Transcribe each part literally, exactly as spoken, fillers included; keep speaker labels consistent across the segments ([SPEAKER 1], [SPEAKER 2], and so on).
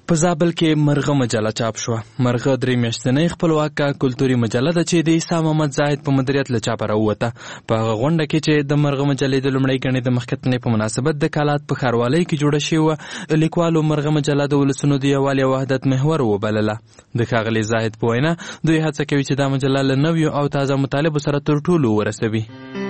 [SPEAKER 1] په زابل کې مرغه مجله چاپ شوه. مرغه درې میاشتنۍ خپلواکه کلتوري مجله ده چې د عیسی محمد زاهد په مدیریت له چاپه راووته. په هغه غونډه کې چې د مرغه مجلې د لومړۍ ګڼې د مخکتنې په مناسبت د کالات په ښاروالۍ کې جوړه شوې وه، لیکوالو مرغه مجله د ولسونو د یووالي او وحدت محور وبلله. د ښاغلي زاهد په وینا دوی هڅه کوي چې دا مجله له نویو او تازه مطالبو سره تر ټولو ورسوي.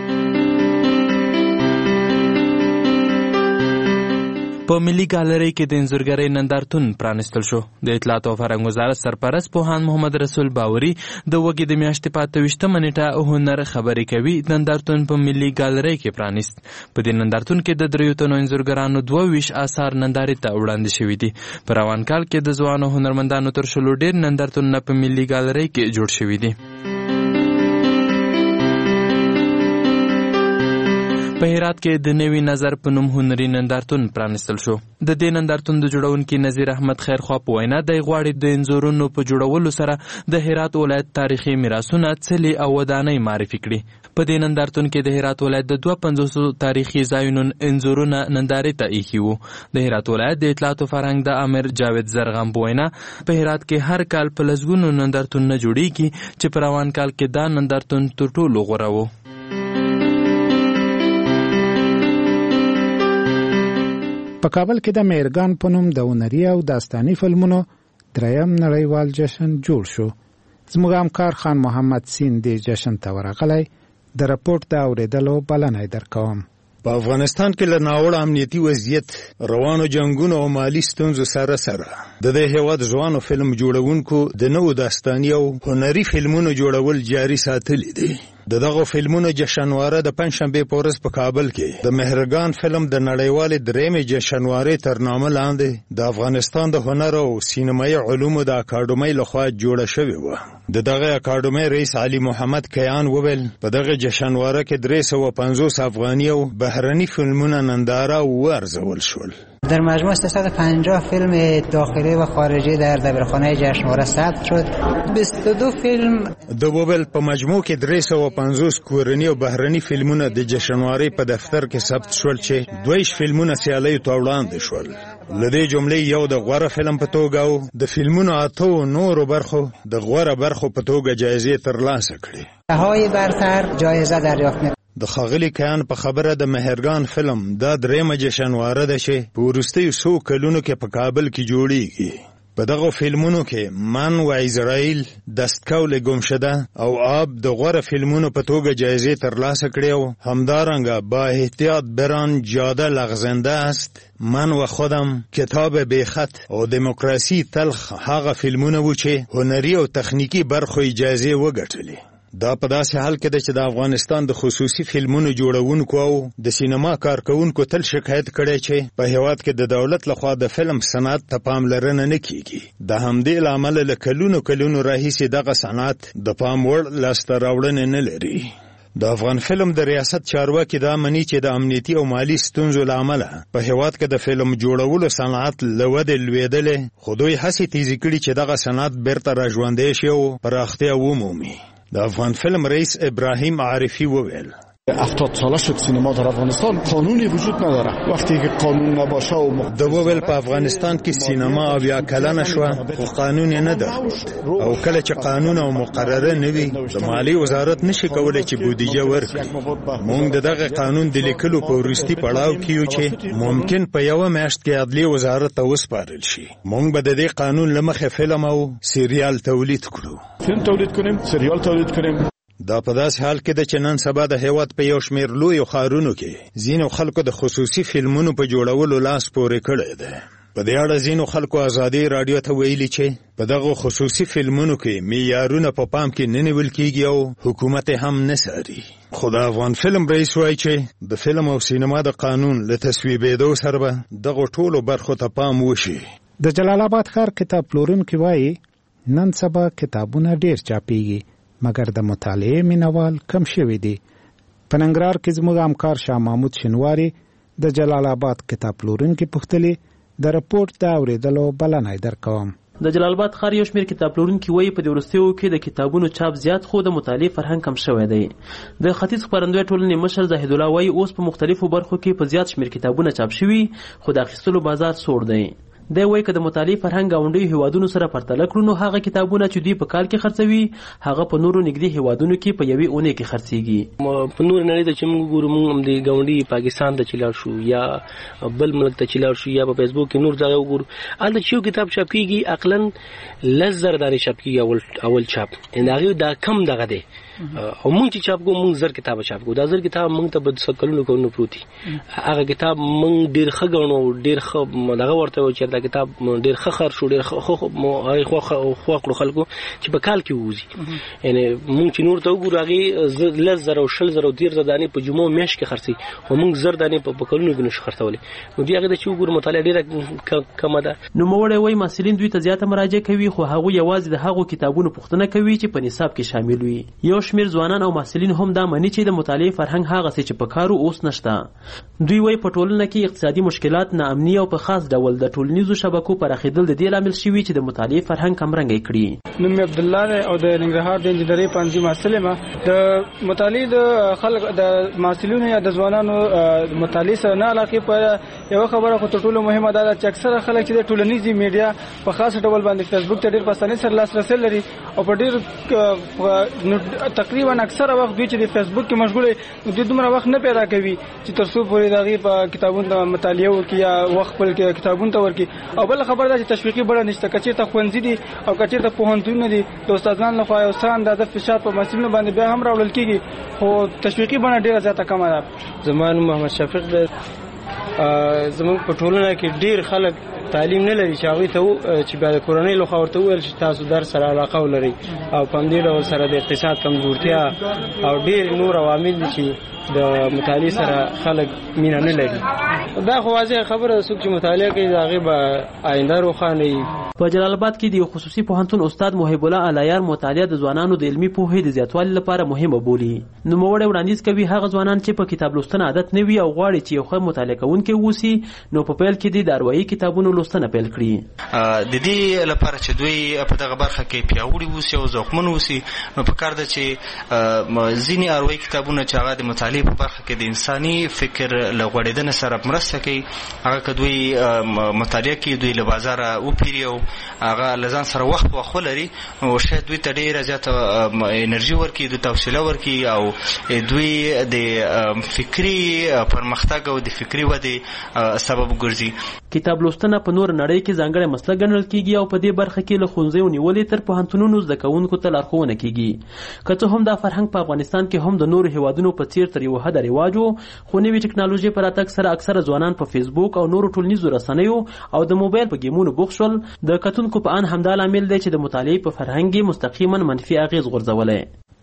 [SPEAKER 1] په ملي ګالرۍ کې د انځورګرۍ نندارتون پرانستل شو. د اطلاعات او فرهنګ وزارت سرپرست پوهاند محمد رسول باوري د وږي د میاشتې په اته ویشتمه نیټه هنر خبرې کوي نندارتون په ملي ګالرۍ کې پرانست. په دې نندارتون کې د دریو تنو انځورګرانو دوه ویشت آثار نندارې ته وړاندې شوي دي. په روان کال کې د ځوانو هنرمندانو تر شلو ډېر نندارتونونه په ملي ګالرۍ کې جوړ شوي دي. په هرات کې د نوي نظر په نوم هنري نندارتون پرانستل شو. د دې نندارتون د جوړونکي نظیر احمد خیرخوا په وینا دی غواړي د انځورونو په جوړولو سره د هرات ولایت تاریخي میراثونه څلي او ودانۍ معرفي کړي. په دې نندارتون کې د هرات ولایت د دوه پنځوسو تاریخي ځایونو انځورونه نندارې ته ایښي وو. د هرات ولایت د اطلاعات او فرهنګ د امیر جاوید زرغم په وینا په هرات کې هر کال په لسګونو نندارتونونه جوړیږي چې په روان کال کې دا نندارتون تر ټولو غوره و.
[SPEAKER 2] په کابل کې د مهرګان په نوم د هنري او داستاني فلمونو دریم نړیوال جشن جوړ شو. زموږ همکار خان محمد سین دې جشن ته ورغلی. د رپورټ د اورېدلو بلنه درکوم.
[SPEAKER 3] په افغانستان کې له ناوړه امنیتي وضعیت، روانو جنگونو او مالي ستونزو سره سره د دې هېواد ځوانو فلم جوړونکو د نوو داستاني او هنري فلمونو جوړول جاري ساتلي دي. د دغه فلمونو جشنواره د پنځشنبې په ورځ په کابل کې د مهرګان فلم د نړیوالې درېیمې جشنوارې تر نامه لاندې د افغانستان د هنر او سینمایي علومو د اکاډمۍ لخوا جوړه شوې وه. د دغه اکاډمۍ رئیس علي محمد کیان وویل په دغه جشنواره کې درې سوه پنځوس افغاني او بهرني فلمونه ننداره وارزول شول.
[SPEAKER 4] در مجموع سیصد و پنجاه فیلم داخلی و خارجی در دبیرخانه جشنواره ثبت شد. بیست و دو فیلم
[SPEAKER 3] د وویل په مجموع کې درې سوه پنځوس کورني او بهرني فلمونه د جشنوارې په دفتر کې ثبت شول چې دویش فلمونه سیالیو ته وړاندې شول. له دې جملې یو د غوره فلم په توګه او د فلمونو اتو نورو برخو د غوره برخو په توګه جایزې ترلاسه کړې.
[SPEAKER 4] بهای برتر جایزه دریافت می
[SPEAKER 3] د ښاغلي کیان په خبره د مهرګان فلم دا درېیمه جشنواره ده چې په وروستیو څو کلونو کې په کابل کې جوړیږي. په دغه فلمونو کې من و اسرائیل، دستکول گمشده او آب د غوره فلمونو په توګه جایزې ترلاسه کړې او همدارنګه با احتیاط بران جاده لغزنده است، من و خودم، کتاب بیخط او دموکراسی تلخ هغه فلمونه وو چې هنري او تخنیکی برخو اجازه وګټلې. دا په داسې حال کې ده چې د افغانستان د خصوصي فلمونو جوړونکو او د سینما کارکونکو تل شکایت کړی چې په هیواد کې د دولت لخوا د فلم صنعت ته پاملرنه نه کیږي. د همدې له امله له کلونو کلونو راهیسې دغه صنعت د پام وړ لاسته راوړنې نه لري. د افغان فلم د ریاست چارواکي دا مني چې د امنیتي او مالی ستونزو له امله په هیواد کې د فلم جوړولو صنعت له ودې لوېدلې، خو دوی هڅې تیزې کړي چې دغه صنعت بیرته راژوندی شي او پراختیا ومومي. د افغان فیلم رئیس ابراهیم عارفی وویل
[SPEAKER 5] هفتاد ساله شد سینما در افغانستان قانونی وجود نداره. وقتی که قانون نباشه و مخ...
[SPEAKER 3] د وویل په افغانستان کې سینما اویا کلنه شوه خو قانون نه درلود او کله چې قانون او مقرره نه وي د مالی وزارت نشي کولای چې بودیجه ورکړي. موږ د دغه قانون د لیکلو په وروستي پړاو کې یو چې ممکن په یوه میاشت کې عدلیې وزارت ته وسپارل شي. موږ به د دې قانون له مخې فلم او سریال تولید کړو.
[SPEAKER 5] فیلم تولید کنیم، سریال تولید کنیم.
[SPEAKER 3] دا په داسې حال کې ده چې نن سبا د هیواد په یو شمېر لویو ښارونو کې ځینو خلکو د خصوصي فلمونو په جوړولو لاس پورې کړی دی. په دې اړه ځینو خلکو ازادي راډیو ته ویلي چې په دغه خصوصي فلمونو کې معیارونه په پام کې نه نیول کېږي او حکومت هم نه څاري. خو د افغان فلم رئیس وایي چې د فلم او سینما د قانون له تصویبېدو سره به دغه ټولو برخو ته پام وشي.
[SPEAKER 2] د جلال آباد ښار کتاب پلورونکي وایي نن سبا کتابونه ډېر چاپېږي مګر د مطالعې مینوال کم شوي دي. په ننګرهار کې زموږ همکار شاه محمود شینواري د جلال آباد کتاب پلورونکي پوښتلي. د رپورټ د اورېدلو بلنه درکوم.
[SPEAKER 6] د جلال آباد ښار یو شمېر کتاب پلورونکي وایي په دې وروستیو کې د کتابونو چاپ زیات خو د مطالعې فرهنګ کم شوی دی. د ختیځ خپرندوی ټولنې مشر زاهد الله وایي اوس په مختلفو برخو کې په زیات شمېر کتابونه چاپ شوي خو د اخیستلو بازار سوړ دی. دی وایي که د مطالعې فرهنګ ګاونډیو هیوادونو سره پرتله کړو نو هغه کتابونه چې دوی په کال کې خرڅوي هغه په نورو نږدې هیوادونو کې په یوې اونۍ کې خرڅېږي.
[SPEAKER 7] په نور نړۍ ته چې موږ ګورو موږ هم د ګاونډي پاکستان ته چې لاړ شو یا بل ملک ته چې لاړ شو یا په فیسبوک کې نور ځای وګورو هلته چې یو کتاب چاپ کېږي عقلاً لس زره دانې چاپ کېږي اول اول چاپ د هغې دا کم دغه دی او موږ چې چاپ کوو موږ زر کتاب چاپ کوو دا زر کتاب موږ ته به څه کلونو کلونو پروت هغه کتاب موږ ډېر ښه ګڼو ډېر ښه دغه ورته وایو چې دا کتاب ډېر ښه خر شو ډېر ښه خوښ کړو خلکو چې په کال کې ووځي یعنې موږ چې نور ته وګورو هغې لس زره او شل زره او دېرش زره دانې په جمعو میاشت کې خرڅوي خو موږ زر دانې په کلونو کې نشو خرڅولی نو دوی هغې ته چې وګورو مطالعه ډېره کمه ده.
[SPEAKER 6] نوموړی وایي محصلین دوی ته زیاته مراجعه کوي خو هغوی یوازې د هغو کتابونو پوښتنه کوي چې په نصاب کې شامل وي. یو شمېر ځوانان او محصلین هم دا مني چې د مطالعې فرهنګ هغسې چې په کارو اوس نشته. دوی وایي په ټولنه کې اقتصادي مشکلات ناامني او په خاص ډول د ټولنیزو شبکو پراخېدل د دې لامل شوي چې د مطالعې فرهنګ کمرنګی کړي.
[SPEAKER 8] نوم مې عبدالله دی او د ننګرهار د انجینرۍ پوهنځي محصل یم. د مطالعې د خلک د محصلینو یا د ځوانانو مطالعې سره نه علاقې په یوه خبره خو تر ټولو مهمه دا ده چې اکثره خلک چې د ټولنیزې میډیا په خاص ډول باندې فیسبوک ته ډېر په اسانۍ سره لاسرسی لري او په ډېر تقریبا اکثره وخت دوی چې د فیسبوک کې مشغول وي دوی دومره وخت نه پیدا کوي چې تر څو پورې د هغې په کتابونو ته مطالعه وکړي یا وخت خپل کتابونو ته ورکړي. او بله خبره ده چې تشویقي بڼه نشته که چېرته ښوونځي دي او که چېرته پوهنتونونه دي د استادانو لخوا یو څه اندازه فشار په محصلینو باندې بیا هم راوړل کېږي خو تشویقي بڼه ډېره زیاته کمه ده.
[SPEAKER 9] زما نوم محمد شفیق دی. زموږ په ټولنه کې ډېر خلک تعلیم نه لري چې هغوی ته چې بیا د کورنۍ لخوا ورته وویل چې تاسو درس سره علاقه ولرئ او په همدې ډول سره د اقتصاد کمزورتیا او ډېر نور عوامل دي چې د مطالعې سره خلک مینه نه لري. دا خو واضحه خبره ده څوک چې مطالعه کوي د هغې به آینده روښانه وي.
[SPEAKER 6] په جلال آباد کې د یو خصوصي پوهنتون استاد محب الله علایار مطالعه د ځوانانو د علمي پوهې د زیاتوالي لپاره مهمه بولي. نوموړی وړاندیز کوي هغه ځوانان چې په کتاب لوستنه عادت نه وي او غواړي چې یو ښه مطالعه کوونکی واوسي نو په پیل کې د اروايي کتابونو لوستنه پیل کړي.
[SPEAKER 10] د دې لپاره چې دوی په دغه برخه کې پیاوړي واوسي او ذوقمن واوسي نو پکار ده چې ځینې اروايي کتابونه چې هغه د مطالعې په برخه کې د انساني فکر له غوړېدنې سره مرسته کوي هغه که دوی مطالعه کوي دوی له بازاره وپیري او هغه له ځان سره وخت په وخت ولري نو شاید دوی ته ډېره زیاته انرژي ورکړي دوی ته حوصله ورکړي او دوی د فکري پرمختګ او د فکري ودې سبب ګرځي.
[SPEAKER 6] کتاب لوستنه په نور نړۍ کې ځانګړی مسله ګڼل کېږي او په دې برخه کې له ښوونځیو نیولې تر پوهنتونونو زده کوونکو ته لارښوونه کېږي. که څه هم دا فرهنګ په افغانستان کې هم د نورو هیوادونو په څیر تر یو حده رواج و خو نوې ټکنالوژۍ په راتګ سره اکثره ځوانان په فیسبوک او نورو ټولنیزو رسنیو او د موبایل په ګیمونو بوخت شول. د کتونکو په ان همدا لامل دی چې د مطالعې په فرهنګ مستقیما منفي اغېز غورځولی.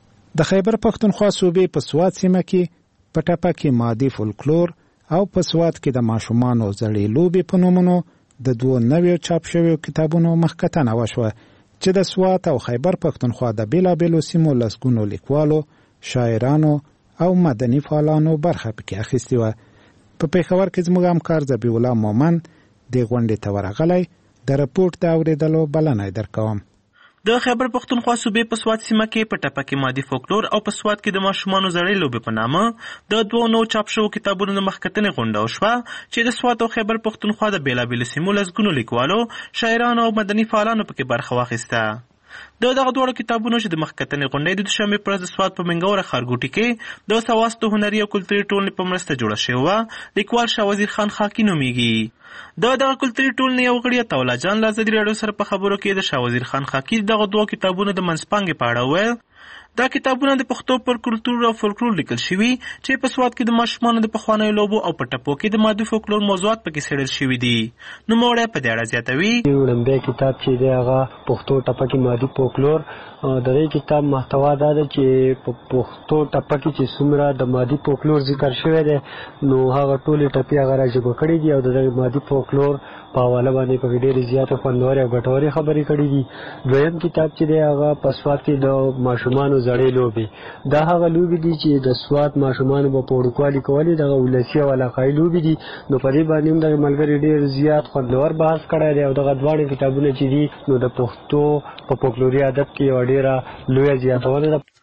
[SPEAKER 2] د خیبر پښتونخوا صوبې په سوات سیمه کې په ټپه کې مادي فولکلور او په سوات کې د ماشومانو زړې لوبې په نومونو د دوو نویو چاپ شویو کتابونو مخکتنه وشوه چې د سوات او خیبر پښتونخوا د بېلابېلو سیمو لسګونو لیکوالو شاعرانو او مدني فعالانو برخه پکې اخیستې وه. په پېښور کې زموږ همکار ذبیح الله مومن دې غونډې ته ورغلی د رپورټ د اورېدلو بلنه درکوم.
[SPEAKER 11] د خیبر پښتونخوا صوبې په سوات سیمه کې په ټپه کې مادي فولکلور او په سوات کې د ماشومانو زړې لوبې په نامه د دوو نو چاپ شوو کتابونو د مخکتنې غونډه وشوه چې د سوات او خیبر پښتونخوا د بېلابېلو سیمو لسګونو لیکوالو شاعرانو او مدني فعالانو پکې برخه واخیسته. د دغه دواړو کتابونو چې د مخکتنې غونډې د دوشنبې په ورځ د سوات په منګوره ښارګوټي کې د سواستو هنري او کلتوري ټولنې په مرسته جوړه شوې وه. لیکوال شاه وزیر خان خاکي نومیږي. د دغه کلتوري ټولنې یو غړي عطاالله جان له ازادي راډیو سره په خبرو کې د شاه وزیر خان خاکي دغه دوه کتابونو د منځپانګې په اړه وویل دا کتابونه د پښتو پر کلتور او فولکلور لیکل شوي چې په سوات کې د ماشومانو د پخوانیو لوبو او په ټپو کې د مادي فولکلور موضوعات پکې څېړل شوي دي. نوموړی په دې اړه زیاتوي
[SPEAKER 12] وړاندې کتاب چې دی هغه پښتو ټپه کې مادي فولکلور د دې کتاب محتوا دا ده چې په پښتو ټپه کې چې څومره د مادي فولکلور ذکر شوی دی نو هغه ټولې ټپې هغه راژبه کړي دي او د دغه مادي فولکلور په حواله باندې پکې ډېرې زیاتې خوندورې او ګټورې خبرې کړي دي. دویم کتاب چې دی هغه په سوات کې د ماشومانو زړې لوبې دا هغه لوبې دي چې د سوات ماشومانو به په وړوکوالي کولې دغه ولسي او علاقایي لوبې دي نو په دې باندې هم دغه ملګري ډېر زیات خوندور بحث کړی دی او دغه دواړه کتابونه چې دي نو د پښتو په فولکلوري ادب کې یوه ډېره لویه زیاتونه ده.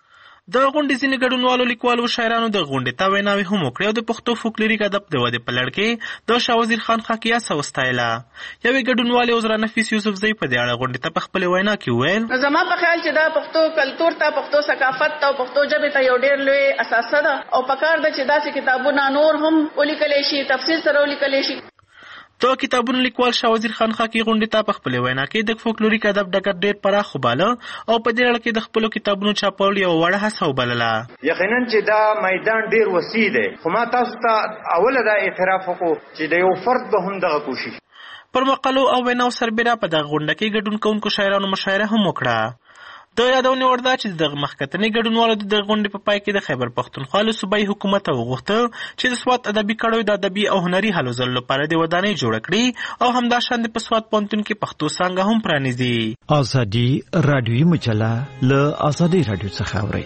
[SPEAKER 11] د غونډې ځینې ګډونوالو لیکوالو او شاعرانو د غونډې ته ویناوې هم وکړې او د پښتو فولکلوریک ادب د ودې په لړ کې د شاه وزیر خان خاکیه څه وستایله. یوې ګډونوالې عذرا نفیس یوسفزۍ په دې اړه غونډې ته په خپلې وینا کې وویل
[SPEAKER 13] زما په خیال چې دا پښتو کلتور ته پښتو ثقافت ته او پښتو ژبې ته یو ډېر لوی اساسه ده او پکار ده چې داسې کتابونه نور هم ولیکلی شي، تفصیل سره ولیکلی شي.
[SPEAKER 11] د کتابونو لیکوال شاه وزیر خان خاکي غونډې ته په خپلې وینا کې د فولکلوریک ادب ډګر ډېر پراخ وباله او په دې اړه کې د خپلو کتابونو چاپول یوه وړه هڅه وبلله.
[SPEAKER 14] یقینا چې دا میدان ډېر وسیع دی، خو ما تاسو ته اوله دا اعتراف وکړو چې د یو فرد به هم دغه کوشش.
[SPEAKER 11] پر مقالو او ویناو سربیره په دغه غونډه کې ګډون کوونکو شاعرانو مشاعره هم وکړه. د یادونې وړ ده چې دغه مخکتنې ګډونوالو د دغه غونډې په پای کې د خیبر پښتونخوا له صوبایي حکومت ته وغوښته چې د سوات ادبي کړیو د ادبي او هنري هلو ځلو لپاره د ودانۍ جوړه کړي او همداشان د په سوات پوهنتون کې پښتو څانګه هم پرانیزي.
[SPEAKER 15] ازادي راډیویي مجله له ازادي راډیو څخه اورئ.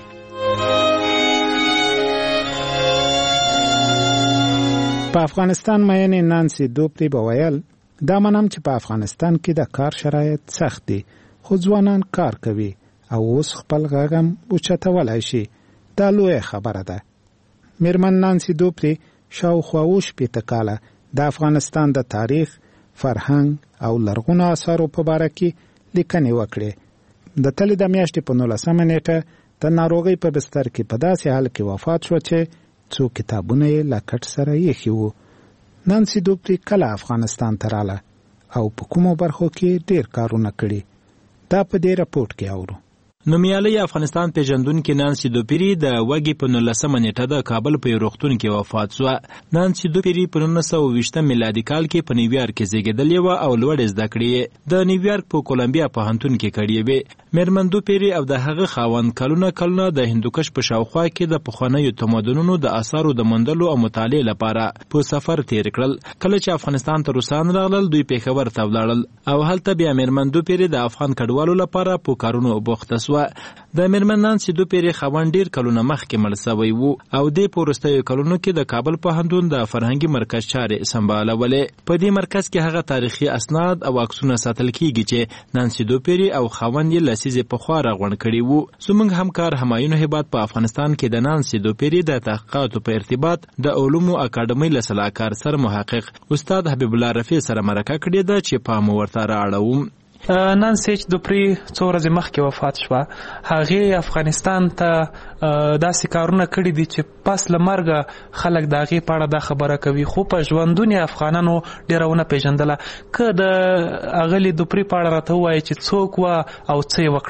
[SPEAKER 2] په افغانستان مینې نانسي دوپري به ویل دا منم چې په افغانستان کې د کار شرایط سخت دي خو ځوانان کار کوي او اوس خپل غږم اوچتولی شي. دا لویه خبره ده. میرمن نانسي دوپري شاوخوا اووه شپېته کاله د افغانستان د تاریخ، فرهنګ او لرغونو اثارو په باره کې لیکنې وکړې. د تلې د میاشتې په نولسمه نیټه د ناروغۍ په بستر کې په داسې حال کې وفات شوه چې څو کتابونه یې له کټ سره ایښي وو. نانسي دوپري کله افغانستان ته راله او په کومو برخو کې ډېر کارونه کړي، دا په دې راپورټ کې اورو.
[SPEAKER 1] نومیالۍ افغانستان پیژندونکې نانسي دوپري د وږي په نولسمه نیټه د کابل په یو روغتون کې وفات شوه. نانسي دوپري په نولس سوه اوویشتم میلادي کال کې په نیویارک کې زیږېدلې وه او لوړې زده کړې یې د نیویارک په کولمبیا پوهنتون کې کړې وې. میرمن دوپري او د هغه خاوند کلونه کلونه د هندوکش په شاوخوا کې د پخوانیو تمدنونو د آثارو د موندلو او مطالعې لپاره په سفر تیر کړل. کله چې افغانستان ته روسان راغلل دوی پېښور ته ولاړل او هلته بیا میرمن دوپري د افغان کډوالو لپاره په کارونو بوخته شوه. د میرمن نانسي دوپري خاوند ډېر کلونه مخکې مړ سوی و او دې په وروستیو کلونو کې د کابل پوهنتون د فرهنګي مرکز چارې سمبالولې. په دې مرکز کې هغه تاریخي اسناد او عکسونه ساتل کیږي چې نانسي دوپري او خاوند یې لسیزې پخوا راغونډ کړي وو. زموږ همکار همایون هیبات په افغانستان کې د نانسي دوپري د تحقیقاتو په ارتباط د علومو اکاډمۍ له سلاکار سر محقق استاد حبیب الله رفیع سره مرکه کړې ده چې پام ورته رااړوم.
[SPEAKER 16] نانسي دوپري څو ورځې مخکې وفات شوه. هغې افغانستان ته داسې کارونه کړي دي چې پس له مرګه خلک د هغې په اړه دا خبره کوي، خو په ژوندون یې افغانانو ډېره ونه پېژندله. که د اغلې دوپري په اړه راته ووایي چې څوک وه او څه یې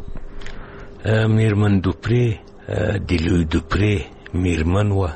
[SPEAKER 16] وکړل؟
[SPEAKER 17] میرمن دوپري د لوی دوپري میرمن وه.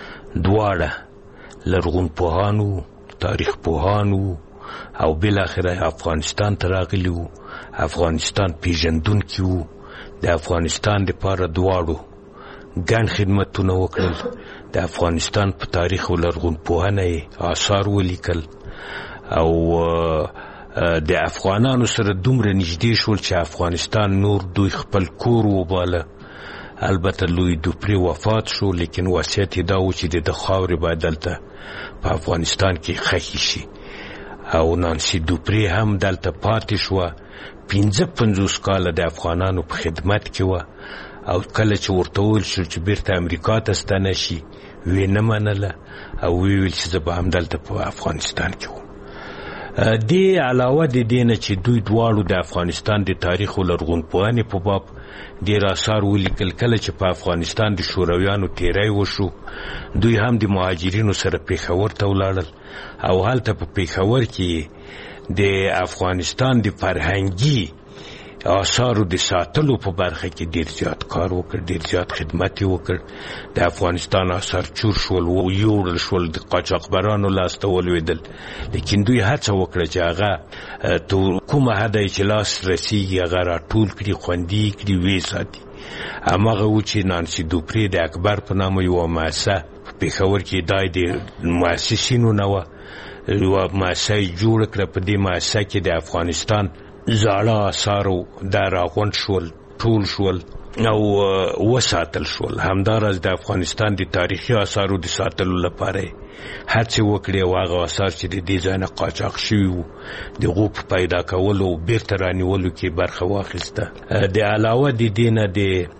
[SPEAKER 17] دواړه لرغونپوهان وو، تاریخ پوهان وو او بالاخره افغانستان ته راغلي وو. افغانستان پیژندونکي وو. د افغانستان دپاره دواړو ګڼ خدمتونه وکړل. د افغانستان په تاریخ او لرغونپوهنه یې آثار ولیکل او د افغانانو سره دومره نږدې شول چې افغانستان نور دوی خپل کور وباله. البته لوی دوپري وفات شو، لیکن وصیت یې دا و چې د خاورې باید دلته په افغانستان کې ښخې شي او نانسي دوپري هم دلته پاتې شوه. پنځه پنځوس کاله د افغانانو په خدمت کې وه او کله چې ورته وویل شو چې بیرته امریکا ته ستنه شي ویې نه منله او ویې ویل چې زه به همدلته په افغانستان کې وم. دې علاوه د دې نه چې دوی دواړو د افغانستان د تاریخ او لرغونپوهنې په باب ډېر آثار ولیکل. کله چې په افغانستان د شورویانو تیری وشو دوی هم د مهاجرینو سره پېښور ته ولاړل او هلته په پېښور کې د افغانستان د فرهنګي آثارو د ساتلو په برخه کې ډېر زیات کار وکړ، ډېر زیات خدمت یې وکړ. د افغانستان آثار چور شول، یوړل شول، د قاچاقبرانو لاس ته ولوېدل، لیکن دوی هڅه وکړه چې هغه تر کومه حده چې لاس رسیږي هغه راټول کړي، خوندي کړي، ویې ساتي. هماغه و چې نانسي دوپري د اکبر په نامه یوه مؤسسه په پېښور کې دا د مؤسسینو نه وه، یوه مؤسسه یې جوړه کړه. په دې مؤسسه کې د افغانستان زاړه آثارو دا راغونډ شول، ټول شول او وساتل شول. همداراز د افغانستان د تاریخي آثارو د ساتلو لپاره هڅې وکړې او هغه آثار چې د دې ځای نه قاچاق شوي وو د هغو په پیدا کولو او بیرته رانیولو کې برخه واخیسته. د علاوه د دې نه د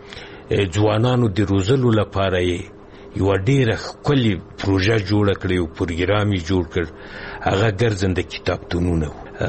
[SPEAKER 17] ځوانانو د روزلو لپاره یې یو ډیره ښکلې پروژه جوړه کړې او پروګرام یې جوړ کړ. هغه ګرځنده کتابتونونه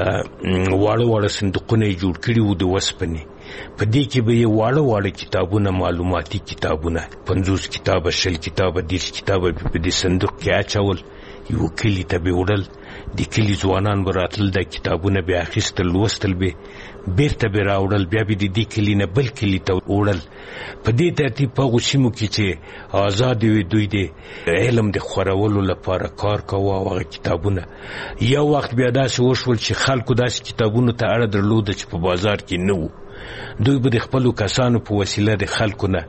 [SPEAKER 17] واړه واړه صندوقونه یې جوړ کړي وو د وسپنې. په دې کې به یې واړه واړه کتابونه، معلوماتي کتابونه، پنځوس کتابه، شل کتابه، دېرش کتابه په دې صندوق کې اچول. یو کلي ته به وړل، د کلي ځوانان به راتلل، دا کتابونه به اخیستل، لوستل به، بیرته به راوړل، بیا به د دې کلي نه بل کلي ته وړل. په دې ترتیب په هغو سیمو کې چې آزاد وي دوی د علم د خورولو لپاره کار کوه او هغه کتابونه. یو وخت بیا داسې وشول چې خلکو داسې کتابونو ته اړه درلوده چې په بازار کې نه وو. دوی به د خپلو کسانو په وسیله د خلکو نه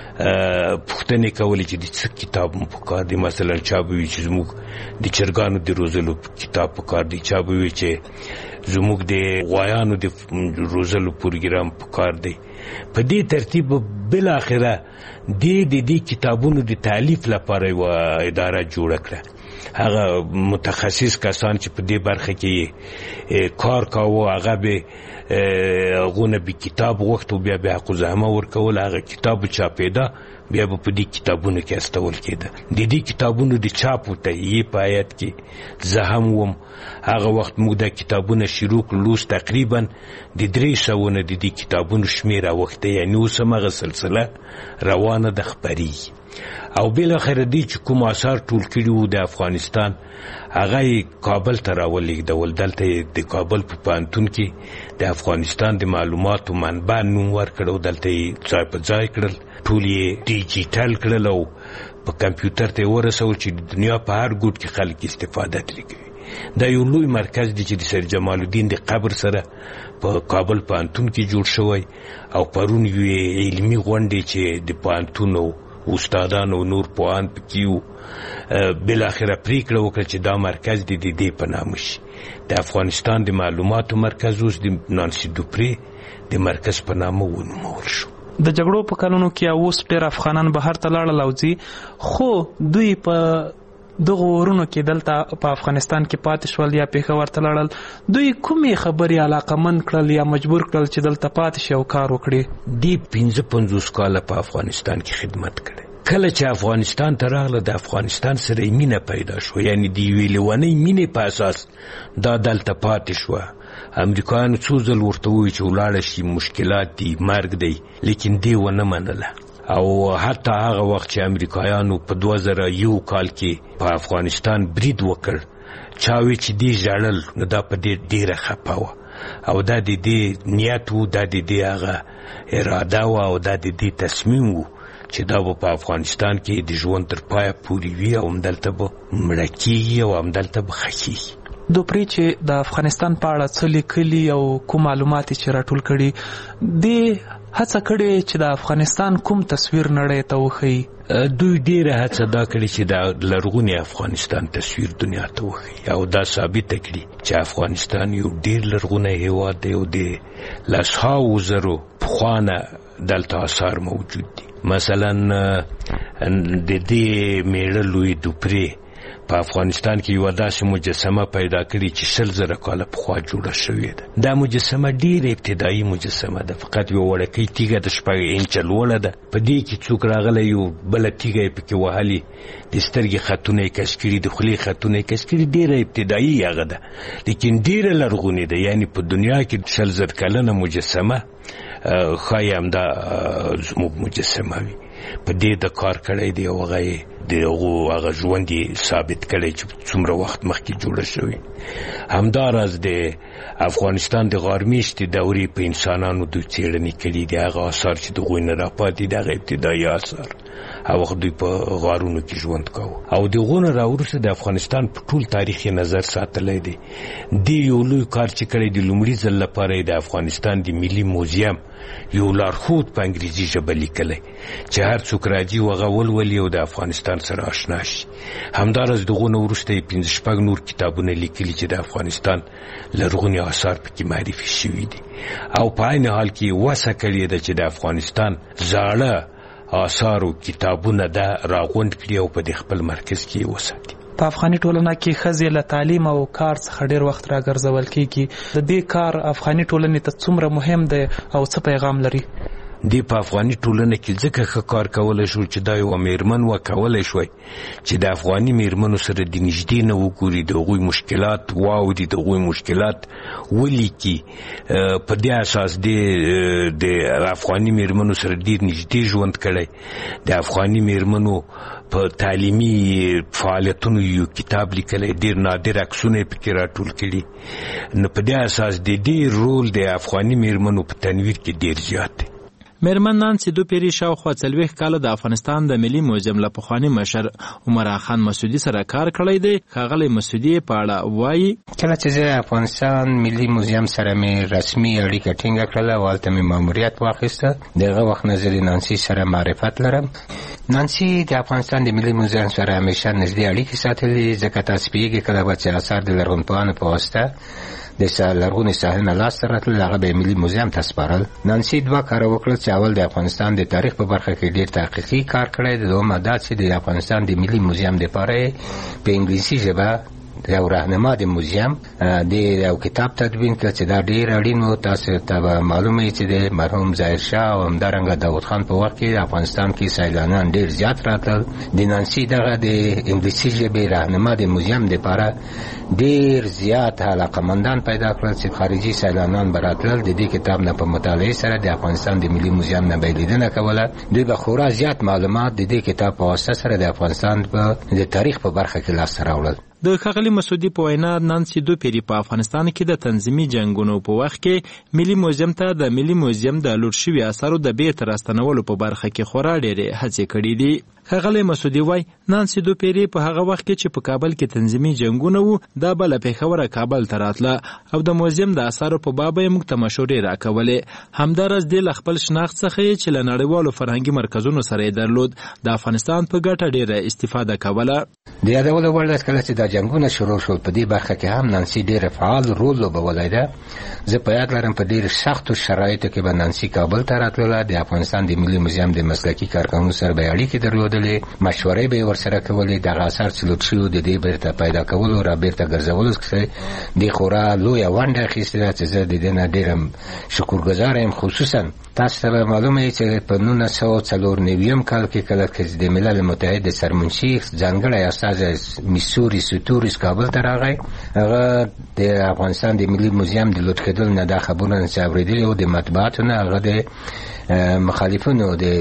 [SPEAKER 17] پوښتنې کولې چې د څه کتاب مو پکار دی. مثلا چا به وي چې زموږ د چرګانو د روزلو کتاب پکار دی، چا به وي چې زموږ د غوایانو د روزلو پروګرام پکار دی. په دې ترتیب بالاخره دې د دې کتابونو د تالیف لپاره یوه اداره جوړه کړه. هغه متخصص کسان چې په دې برخه کې کار کاوه هغه به هغونه به کتاب غوښت او بیا به حق الزحمه ورکول. هغه کتاب چاپېده بیا به په دې کتابونو کې استول کېده. د دې کتابونو د چاپو تهیې په هیات کې زه هم وم. هغه وخت موږ دا کتابونه شروع کړل، اوس تقریبا د درې سوه نه د دې کتابونو شمېر اوښتی، یعنې اوس هم هغه سلسله روانه ده، خپرېږي. او بالاخره دی چې کوم آثار ټول کړي وو د افغانستان هغه یې کابل ته راولېږدول. دلته یې د کابل په پوهنتون کې د افغانستان د معلوماتو منبع نوم ورکړ او دلته یې ځای په ځای کړل، ټول یې ډیجیټل کړل او په کمپیوټر ته یې ورسول چې د دنیا په هر ګوټ کې خلک استفاده ترې کوي. دا یو لوی مرکز دی چې د سر جمال الدین د قبر سره په کابل پوهنتون کې جوړ شوی. او پرون یوې علمي غونډې چې د پوهنتون او استادان او نور پوهان پکې وو بالاخره پریکړه وکړه چې دا مرکز د دې په نامه شي. د افغانستان د معلوماتو مرکز اوس د نانسي دوپرې د مرکز په نامه ونومول شو.
[SPEAKER 16] د جګړو په کلونو کې اوس ډېر افغانان بهر ته لاړل او ځي، خو دوی په دغو ورونو کې دلته په افغانستان کې پاتې شول یا پېښور ته لاړل. دوی کومې خبرې علاقمند کړل یا مجبور کړل چې دلته پاتې شي او کار وکړي؟
[SPEAKER 17] دې پنځه پنځوس کاله په افغانستان کې خدمت کړی. کله چې افغانستان ته راغله د افغانستان سره یې مینه پیدا شوه، یعنې د یوې لیونۍ مینې په اساس دا دلته پاتې شوه. امریکایانو څو ځل ورته وویل چې ولاړه شي، مشکلات دي، مرګ دی، لیکن دې ونه منله. او حتی هغه وخت چې امریکایانو په دوه زره یو کال کې په افغانستان برید وکړ، چا وی چې دې ژړل، نو دا په دې ډېره خفه وه او دا د دې نیت و، دا د دې هغه اراده وه او دا د دې تصمیم و چې دا به په افغانستان کې د ژوند تر پایه پورې وي او همدلته به مړه کېږي او همدلته به ښخېږي.
[SPEAKER 16] دوپرې چې د افغانستان په اړه څه لیکلي او کوم معلومات چې راټول کړي، دې هڅه کړې چې د افغانستان کوم تصویر نړۍ ته وښیي؟
[SPEAKER 17] دوی ډېره هڅه دا کړې چې د لرغوني افغانستان تصویر دنیا ته وښیي او دا ثابته کړي چې افغانستان یو ډېر لرغونی هېواد دی او د لسهاوو زرو پخوا نه دلته آثار موجود دي. مثلا د دې میړه لوی دوپرې په افغانستان کې یو داسې مجسمه پیدا کړي چې شل زره کاله پخوا جوړه شوې ده. دا مجسمه ډېره ابتدایي مجسمه ده، فقط یو وړکۍ تیږه د شپږ انچه لوړه ده. په دې کې څوک راغلی یو بله تیږه یې پکې وهلې، د سترګې خطونه یې کش کړي، د خولې خطونه یې کش کړي. ډېره ابتدایي هغه ده، لیکن ډېره لرغونې ده. یعنې په دنیا کې شل زر کلنه مجسمه ښایي همدا زموږ مجسمه وي. په دې د کار کړی دی او هغه یې د هغو هغه ژوند یې ثابت کړی چې څومره وخت مخکې جوړه شوې. همداراز د افغانستان د غارمیشتې دورې په انسانانو دوی څېړنې کړي دي. هغه آثار چې د هغوی نه راپاتې دي هغه ابتدایي آثار، هغه وخت دوی په غارونو کې ژوند کوه او د هغو نه راوروسته د افغانستان په ټول تاریخ یې نظر ساتلی دی. دې یو لوی کار چې کړی د لومړي ځل لپاره یې د افغانستان د ملي موزیم یو لارښود په انګریزي ژبه لیکلی چې هر څوک راځي و هغه ولولي او د افغانستان سره آشنا شي. همداراز د هغو نه وروسته یې پنځه شپږ نور کتابونه لیکلي چې د افغانستان لرغوني آثار پکې معرفي شوي دي او په عین حال کې یې وسه کړې ده چې د افغانستان زاړه آثار او کتابونه ده راغونډ کړي او په دې خپل مرکز کې یې وساتي.
[SPEAKER 16] په افغاني ټولنه کې ښځې له تعلیم او کار څخه ډېر وخت راګرځول کېږي. د دې کار افغاني ټولنې ته څومره مهم دی او څه پیغام لري؟
[SPEAKER 17] دی په افغاني ټولنه کې ځکه ښه کار کولی شو چې دا یوه میرمن وکولی شوی چې د افغاني میرمنو سره د نږدې نه وګوري، د هغوی مشکلات واوري، د هغوی مشکلات ولیکي. په دې اساس دی د افغاني میرمنو سره ډېر نږدې ژوند کړی. د افغاني میرمنو په تعلیمي فعالیتونو یو کتاب لیکلی، ډېر نادر عکسونه یې پکې راټول کړي. نو په دې اساس د ډېر رول د افغاني میرمنو په تنویر کې ډېر زیات دی.
[SPEAKER 1] میرمن نانسي دوپیري شاوخوا څلوېښت کاله د افغانستان د ملي موزیم له پخواني مشر عمرا خان مسعودي سره کار کړی دی. ښاغلی مسعودي په اړه وایي:
[SPEAKER 18] کله چې زه افغانستان ملي موزیم سره مې رسمي اړیکه ټینګه کړله او هلته مې ماموریت واخیسته، د هغه وخت نه زه د نانسي سره معرفت لرم. نانسي د افغانستان د ملي موزیم سره همیشه نږدې اړیکې ساتلي، ځکه تاسو پوهېږئ کله به چې اثار د لرغونپوهانو په واسطه د لرغونې ساحې نه لاسته راتلل، هغه به یې ملي موزیم ته سپارل. نانسي دوه کاره وکړل چې اول د افغانستان د تاریخ په برخه کې ډېر تحقیقي کار کړی، د دویمه دا چې د افغانستان د ملي موزیم دپاره یې په انګلیسي ژبه یو راهنما د موزیم د یو کتاب تدوین کړ چې دا ډېر اړین و. تاسو ته به معلومه وي چې د مرحوم ظاهرشاه او همدارنګه داود خان په وخت کې افغانستان کې سیلانیان ډېر زیات راتلل. د نانسي دغه د انګلیسي ژبې راهنما د موزیم دپاره ډېر زیات علاقمندان پیدا کړل چې خارجي سیلانیان به راتلل. د دې کتاب نه په مطالعې سره د افغانستان د ملي موزیم نه به یې لیدنه کوله. دوی به خورا زیات معلومات د دې کتاب په واسطه سره د افغانستان د تاریخ په برخه کې لاسته راوړل.
[SPEAKER 1] د ښاغلي مسعودي په وینا نانسي دوپیري په افغانستان کې د تنظیمي جنګونو په وخت کې ملي موزیم ته د ملي موزیم د لوټ شوي اثارو د بیرته راستنولو په برخه کې خورا ډېرې هڅې کړي دي. ښاغلی مسعودي وایي نانسي دوپیري په هغه وخت کې چې په کابل کې تنظیمي جنګونه وو، دا به له پېښوره کابل ته راتله او د موزیم د اثارو په باب یې موږ ته مشورې راکولې. همداراز دې له خپل شناخت څخه یې چې له نړیوالو فرهنګي مرکزونو سره یې درلود، د افغانستان په ګټه ډېره استفاده کوله.
[SPEAKER 18] د یادولو وړ ده کله چې دا جنګونه شروع شول په دې برخه کې هم نانسي ډېر فعال رول لوبولی ده. زه په یاد لرم په ډېر سختو شرایطو کې به نانسي کابل ته راتلله، د افغانستان د ملي موزیم د مسلکي کارکوونکو سره به یې اړیکې درلودلې، مشورې به یې ورسره کولې، دغه اثار چې لوټ شوي د دې بیرته پیدا کولو را بیرته ګرځولو کې دې خورا لویه ونډه اخیستې ده چې زه د دې نه ډېر شکرګزاره یم. خصوصا تاسو ته به معلومه وي چې په نولس سوه څلور نویم کال کې کله چې د ملل متحد د سرمنشي ځانګړی استازی میسوري سوتوریس کابل ته راغی، هغه د افغانستان د ملي موزیم د لوټ کېدل نه دا خبرونه چې اورېدلي وو د مطبوعاتو نه، هغه د مخالفینو د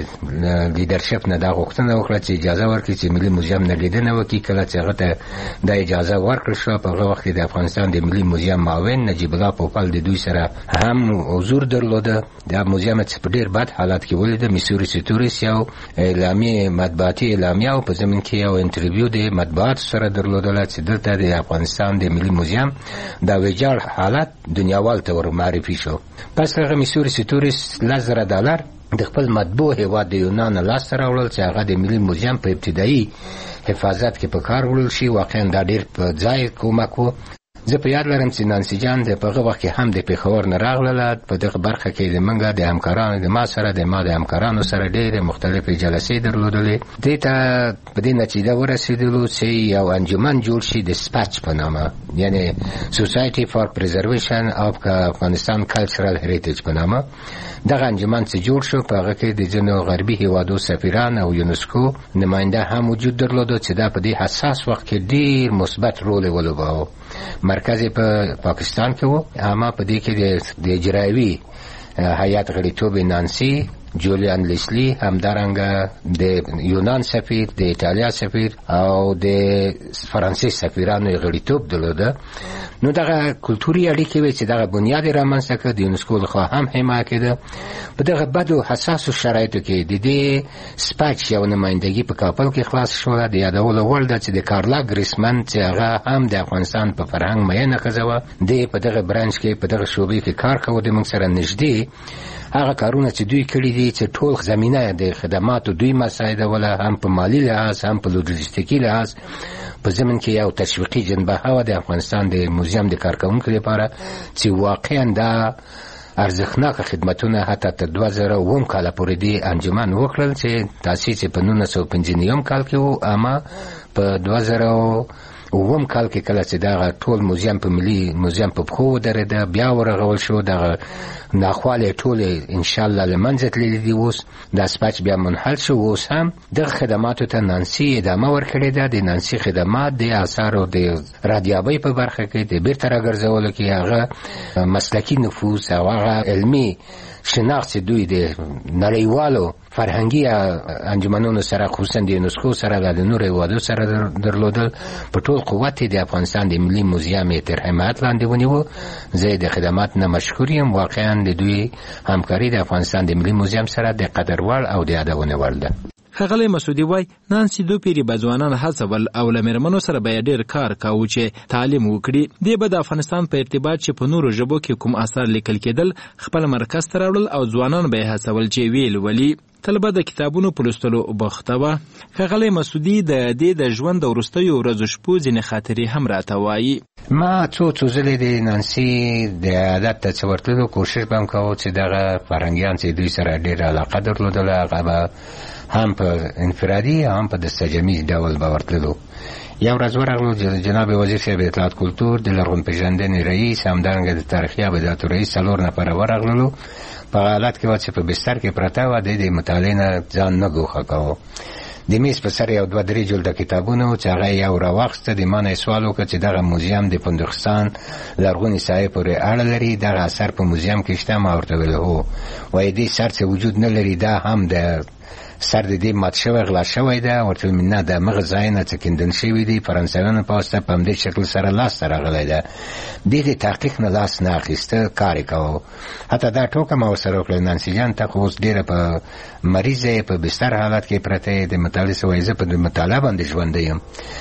[SPEAKER 18] لیډرشپ نه دا غوښتنه وکړه چې اجازه ورکړي چې ملي موزیم نه لیدنه وکړي. کله چې هغه ته دا اجازه ورکړل شوه په هغه وخت کې د افغانستان د ملي موزیم معاون نجیب الله پوپل د دوی سره هم حضور درلوده. دا موزیم چې په ډېر بد حالت کې ولیده، میسوري سوتوریس یو اعلامیې مطبوعاتي اعلامیه او په زمین کې یو انټرویو د مطبوعاتو سره درلودله چې دلته د افغانستان د ملي موزیم دا ویجاړ حالت دنیاوال ته ور معرفي شو. پس هغه میسوري سوتوریس لس زره ډالر د خپل مطبوع هېواد د یونان لاسته راوړل چې هغه د ملي موزیم په ابتدایي حفاظت کې په کار وړل شي. واقعا دا ډېر په ځای کومک و. زه په یاد لرم چې نانسي جان د په هغه وخت کې هم د پېښور نه راغله. په دغه برخه کې د منګه د همکارانو د ما سره د ما د همکارانو سره ډېرې مختلفې جلسې درلودلې. دې ته په دې نتیجه ورسېدلو چې یو انجمن جوړ شي د سپچ په نامه، یعنې سوسایټي فار پریزرویشن آف افغانستان کلچرل هریټیج په نامه. دغه انجمن چې جوړ شو په هغه کې د ځینو غربي هېوادو سفیران او یونسکو نماینده هم وجود درلوده چې دا په دې حساس وخت کې ډېر مثبت رول یې ولوباوه. مرکز په پاکستان کې و، اما په دې کې د اجرایوي هیئت غړیتوب نانسي، جولیان لیسلی، همدارنګه د یونان سفیر، د ایټالیا سفیر او د فرانسې سفیرانو غړیتوب درلوده. نو دغه کلتوري اړیکې وې چې دغه بنیاد یې رامنځته کړ، د یونسکو لخوا هم حمایه کېده. په دغه بدو حساسو شرایطو کې د دې سپچ یو نمایندګي په کابل کې خلاص شوه. د یادولو وړ ده چې د کارلا ګریسمن چې هغه هم د افغانستان په فرهنګ مینه ښځه وه، دی په دغه برانچ کې په دغه شعبې کې کار کوه. د موږ سره نږدې هغه کارونه چې دوی کړي دي چې ټول زمینه د خدماتو دوی مساعدوله، هم په مالی لحاظ هم په لوجستیکي لحاظ. په زمین کې یو تشویقي جنبه هوا د افغانستان د موزیم د کارکوونکو لپاره چې واقعا دا ارزښتناکه خدمتونه حتی تر دوه زره اووم کاله پورې دې انجمن وکړل چې تاسیس یې په نولس سوه پنځه نوي کال کې و، اما په دوه زره اووم کال کې کله چې دغه ټول موزیم په ملي موزیم په پښو ودرېده بیا ورغول شو دغه ناخواله ټول ان شاء الله لمنځه تللي دي اوس دا سپاچ بیا منحل شو اوس هم د خدماتو ته نانسي ادامه ورکړې ده د نانسي خدمات د آثارو د رادیابۍ په برخه کې د بیرته راګرځولو کې هغه مسلکي نفوذ او هغه علمي شناخت دوی د نړیوالو فرهنګي انجمنونو سره خصوصا د یونسکو سره د نورو هیوادو سره درلودل په ټول قوت د افغانستان د ملي موزیم تر حمایت لاندې ونیو. زه د خدمات نه مشکور یم. واقعا د دوی همکاري د افغانستان د ملي موزیم سره د قدر وړ او د یادونه وړ ده.
[SPEAKER 1] ښاغلی مسعودي وای نانسي دوپیري به ځوانان هڅول او له مېرمنو سره به یې ډېر کار کاوه چې تعلیم وکړي. دې به د افغانستان په ارتباط چې په نورو ژبو کې کوم اثار لیکل کېدل خپل مرکز ته راوړل او ځوانان به یې هڅول چې ویې لولي. طلبه د کتابونو په لوستلو بوخته وه. ښاغلی مسعودي د دې د ژوند د وروستیو ورځو شپو ځینې خاطرې هم راته وایي.
[SPEAKER 18] ما څو څو ځلې د نانسي د عادت ته چې ورتللو کوشش به هم کوو چې دغه فرهنګیان چې دوی سره ډېره علاقه درلودله هغه به هم په انفرادي هم په دستجمعي ډول به ورتللو. یو ورځ ورغلو جناب وزیر صاحب اطلاعات کلتور د لرغونپېژندنې رئیس همدارنګه د تاریخي ابداتو رئیس څلور نفره ورغللو. په حالت کې وه چې په بستر کې پرته وه د دې مطالعې نه ځان نه ګوښه کوو. د میز په سر یو دوه درې جلده کتابونه چې هغه یو راواخیسته. د ما نه یې سوال وکړه چې دغه موزیم د پندخستان لرغونې ساحې پورې اړه لري، دغه اثر په موزیم کې شته؟ ما ورته ویل هو. وایي دې سر چې وجود نه لري دا هم د سر د دې مات شوی غلا شوی ده. ورته ویل نه د همغه ځای نه څه کیندل شوي دي فرانسویانو په واسطه په همدې شکل سره لاسته راغلی ده. دې د تحقیق نه لاس نه اخیسته کار یې کوو. حتی دا ټوکه ما ورسره وکړه نانسي جان ته خو اوس ډېره په مریض یې په بستر حالت کې پرته یې د مطالعې څه وایي زه په مطالعه باندې ژوندی یم.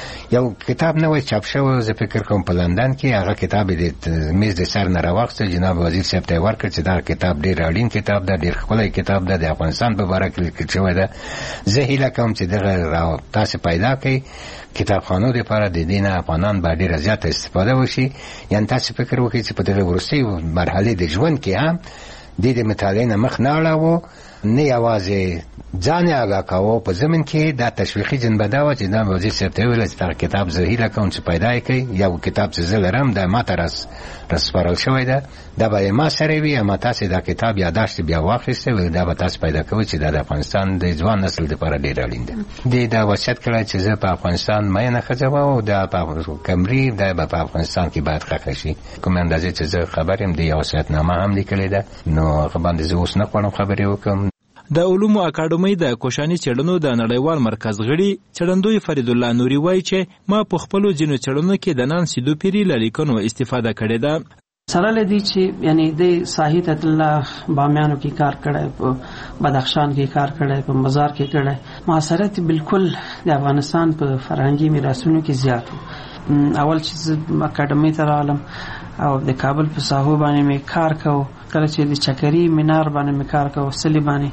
[SPEAKER 18] یو کتاب نوی چاپ شوی زه فکر کوم په لندن کې هغه کتاب یې د میز د سر نه راواخیسته. جناب وزیر صاحب ته یې ورکړ چې دا کتاب ډېر اړین کتاب ده، ډېر ښکلی کتاب ده، د افغانستان په باره کې لیکل شوی ده. زه هیله کوم چې دغه تاسې پیدا کړئ کتابخانو دپاره د دې نه افغانان به ډېره زیاته استفاده وشي. یعنې تاسې فکر وکړئ چې په دغه وروستیو مرحلې د ژوند کې هم دې د مطالعې نه مخ نه اړوو، نه یوازې ځان یې آګاه کوو په ضمن کې دا تشویقي جنبه دا وه چې دا وزیر صاحب ته یې ویله چې دغه کتاب زه هیله کوم چې پیدا یې کړئ. یو کتاب چې زه لرم دا ما ته راسپارل شوی ده، دا به ما سره وي. اما تاسې دا کتاب یاداشت بیا واخیسته ویل دا به تاسو پیدا کوئ چې دا د افغانستان د ځوان نسل دپاره ډېر اړین ده. دې دا وصیت کړی چې زه په افغانستان مینه ښځه وه او دا په کمري دا به په افغانستان کې باید ښخه شي. کومې اندازې چې زه خبر یم د یو وصیتنامه هم لیکلې ده، نو هغه باندې زه اوس نه غواړم خبرې وکړم.
[SPEAKER 1] د علومو اکاډمۍ د کوشاني څېړنو د نړیوال مرکز غړي څېړندوی فرید الله نوري وایي چې ما په خپلو ځینو څېړنو کې د نانسي دوپیري له لیکنو استفاده کړې ده.
[SPEAKER 19] سره له دې چې یعنی د ساحې ته تلله بامیانو کې کار کړی، په بدخشان کې کار کړی، په مزار کې کړی. معاصرت بالکل د افغانستان په فرهنګي میراثونو کې زیات و. اول چې زه اکاډمۍ ته راغلم او د کابل په ساحو باندې مې کار کوو. کله چې د چکري مینار باندې مې کار کوو سلې باندې،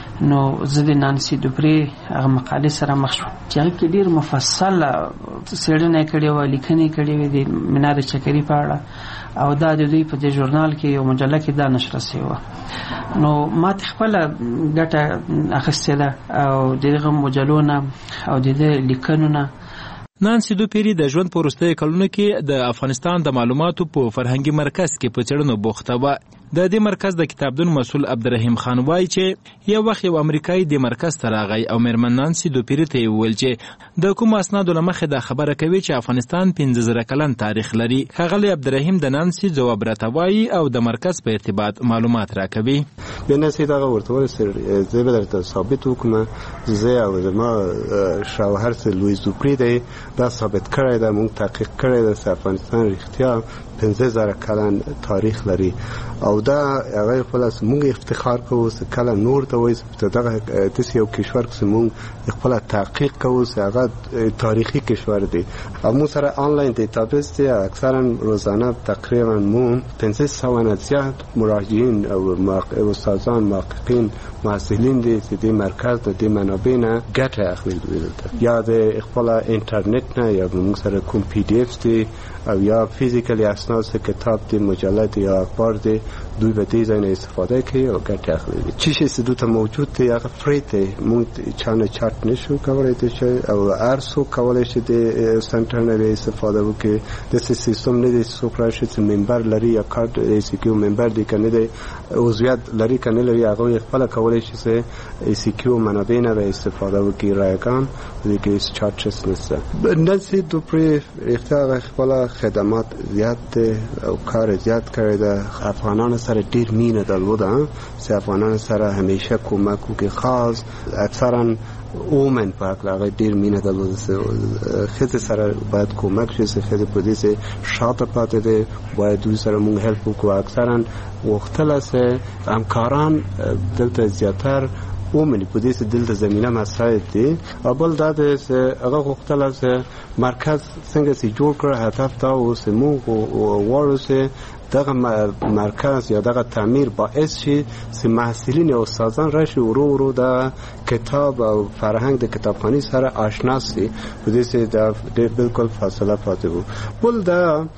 [SPEAKER 19] نو زه د نانسي دوپري هغه مقالې سره مخ شوم چې هغه کې ډېر مفصل څېړنه یې کړې وه، لیکنې یې کړې وې د مینار چکري په اړه، او دا د دوی په دې ژورنال کې یو مجله کې دا نشره سوې وه. نو ما ته خپله ګټه اخیستې ده او د دغه مجلو نه او د ده لیکنو نه.
[SPEAKER 1] نانسي دوپیري د ژوند په وروستیو کلونو کې د افغانستان د معلوماتو په فرهنګي مرکز کې په څېړنو بوخته وه. د دې مرکز د کتابتون مسؤل عبدالرحیم خان وایي چې یو وخت یو امریکایي د مرکز ته راغی او مېرمن نانسي دوپیري ته یې وویل چې د کومو اسنادو له مخې دا خبره کوي چې افغانستان پنځه زره کلن تاریخ لري. ښاغلی عبدالرحیم د نانسي ځواب راته وایي او د مرکز په ارتباط معلومات راکوي.
[SPEAKER 20] بیا نانسي دغه ورته وویل زه به درته ثابت وکړم، زه او زما شوهر چې لویس دوپري دی دا ثابت کړی ده، موږ تحقیق کړی ده چې افغانستان رښتیا پنځه زره کلن تاریخ لري. او دا هغه خپل موږ افتخار کوو چې کله نور ته وایي چې دغه داسې یو کشور کې موږ خپل تحقیق کوو چې هغه تاریخي کشور دی. او موږ سره آنلاین دیتابیس دی، اکثرا روزانه تقریبا موږ پنځه سوه نه زیات مراجعین او استادان محققین محصلین دي چې د مرکز د دې منابع نه ګټه اخلي. دلته یا د خپل انټرنیټ نه یا موږ سره کوم پی ډی اف دي او یا فیزیکلی اسناد کتاب دی، مجلد یا اخبار دی، دوی به دې ځای نه استفاده کوي او ګټه اخلي. چې شی چې دوی ته موجود دی هغه فری دی، موږ چا نه چاټ نشو کولی چې او هر څوک کولی شي د سنټر نه استفاده وکړي. داسې سیستم نه دی څوک راشي چې ممبر لري یا کارت ای سی کیو ممبر دی که نه دی عضویت لري که نه لري هغوی خپله کولی شي چې ای سی کیو منابع نه به استفاده وکړي. رایګان دې کې هېڅ چارجز نشته. نانسي دوپري رښتیا خپله خدمات زیات دی او کار زیات کړی ده. افغانانو سره ډېر مینه درلوده چې افغانانو سره همیشه کومک وکړي. خاص اکثرا اومن په هکله هغه ډېر مینه درلوده چې ښځې سره باید کومک شي چې ښځې په دې چې شاته پاتې دی باید دوی سره موږ هیلپ وکړو. اکثرا غوښتله چې همکاران دلته زیاتر ومني په دې چې دلته زمینه مساعد دي. او بل دا دی چې هغه غوښتله چې مرکز څنګه چې جوړ کړه هدف دا و چې موږ غواړو چې دغه مرکز یا دغه تعمیر باعث شي چې محصلین او استادان راشي ورو ورو د کتاب او فرهنګ د کتابخانې سره آشنا شي. په دې چې دا بالکل فاصله پاتې وو. بل دا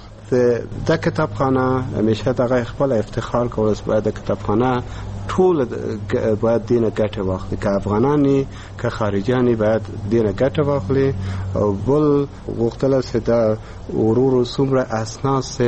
[SPEAKER 20] د کتابخانه همیشه دغه خپل افتخار کول چې باید د کتابخانه ټول باید دینه ګټه واخلي، که افغانانی که خارجیانی باید دینه ګټه واخلي. او بل غوښتله چې دا ورو ورو څومره اسناس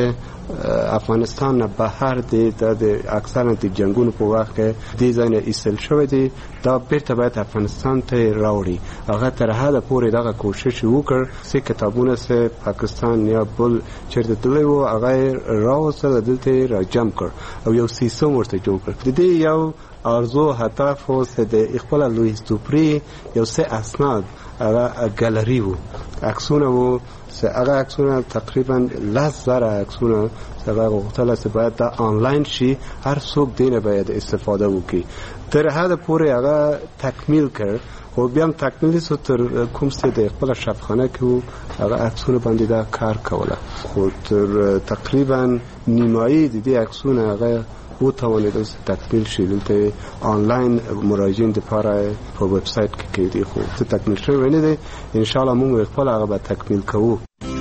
[SPEAKER 20] افغانستان نه بهر دی د اکثرا د جنگونو په وخت کې دې ځای نه ایستل شوی دی دا بیرته باید افغانستان ته راوړي. هغه تر حده پورې دغه کوشش وکړ چې کتابونه چې پاکستان یا بل چېرته تللی وو هغه راوستل دلته را جمع کړ او یو سیستم ورته جوړ کړ. د دې یو ارزو هدف و چې د خپل لویس دوپري یو څه اسناد هغه ګالري وو، عکسونه وو چې هغه عکسونه تقریبا لس زره عکسونه هغه غوښتله چې باید دا آنلاین شي، هر څوک دینه باید استفاده وکړي. تر حده پورې هغه تکمیل کړ. خو بیا هم تکمیل شو تر کوم څه د خپل شفخانه کې وو هغه عکسونه باندې دا کار کوله. خو تر تقریبا نیمایي د دې عکسونه هغه و توانید تکمیل شي. دلته آنلاین مراجعین لپاره په ویب سایت کې کېدی خو ته تکمیل شوی نه دی. ان شاء الله موږ خپل هغه به تکمیل کوو.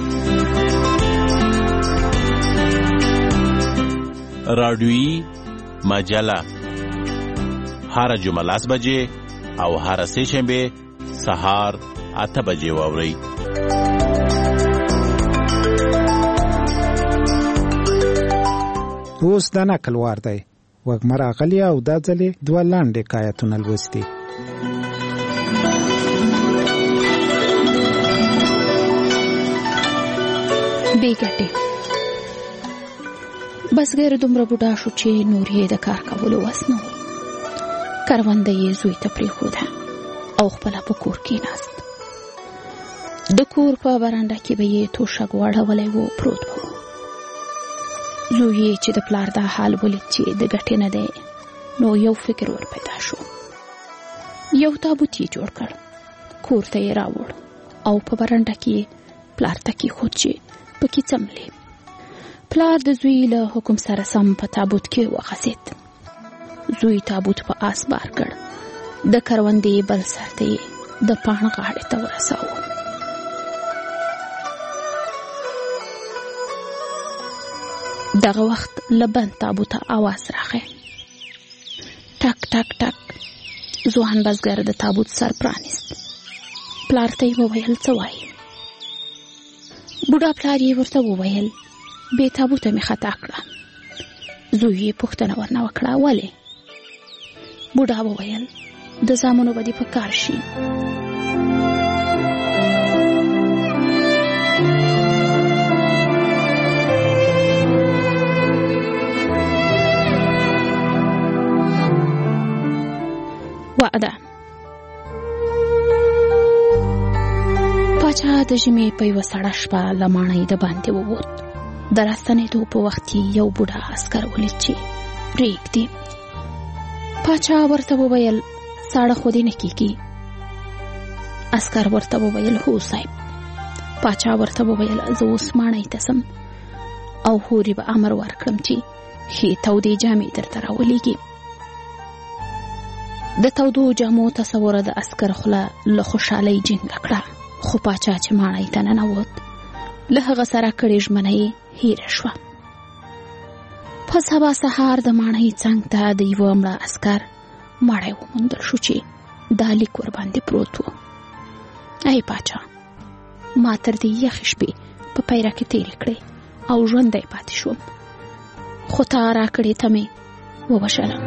[SPEAKER 21] رادیویی مجله هر جمعه لاس بجې او هر سه شنبه سهار اته بجې واورئ.
[SPEAKER 2] اوس د نقل وار دی. وږمه راغلې او دا ځلې دوه لنډ حکایتونه لوستي.
[SPEAKER 22] بې ګټې بزګر دومره بوډا شو چې نور یې د کار کولو وس نه و. کرونده یې زوی ته پرېښوده او خپله په کور کېناست. د کور په برنډه کې به یې توشک واړولی و پروت به و. زوی چې د پلار دا حال ولید چې د ګټې نه دی نو یو فکر ور پیدا شو. یو تابوت یې جوړ کړ، کور ته یې راوړ او په برنډه کې پلار ته کېښود چې پکې څملې. پلار د زوی له حکم سره سم په تابوت کې وخځېد. زوی تابوت په آس بار کړ، د کروندې بل سر ته یې د پاڼ غاړې ته ورساوه. دغه وخت له بند تابوته آواز راغی، ټک ټک ټک. ځوان بزګر د تابوت سر پرانیست. پلار ته یې وویل څه وایي؟ بوډا پلار یې ورته وویل بې تابوته مې خطا کړه. زوی یې پوښتنه ورنه وکړه ولې؟ بوډا وویل د زامنو به دې په کار شي. وعده. پاچا د ژمي په یوه سړه شپه له ماڼۍ د باندې ووت. د راستنېدو په وخت کې یو بوډا عسکر ولید چې پرېږدي. پاچا ورته وویل ساړه خو دې نه کېږي؟ عسکر ورته وویل هو صاحب. پاچا ورته وویل زه اوس ماڼۍ ته ځم او هورې به امر ورکړم چې ښې تودې جامې درته راولېږي. د تودو جامو تصوره د عسکر خوله له خوشحالۍ جنګه کړه. خو پاچا چې ماڼۍ ته ننوت له هغه سره کړې ژمنه یې هېره شوه. په سبا سهار د ماڼۍ څنګ ته د یوه مړه عسکر مړی وموندل شو چې دا لیک ورباندې پروت و. ای باچا، ما تر دې یخې شپې په پیره کې تېرې کړې او ژوندی پاتې شوم، خو تا راکړې ته مې ووژلم.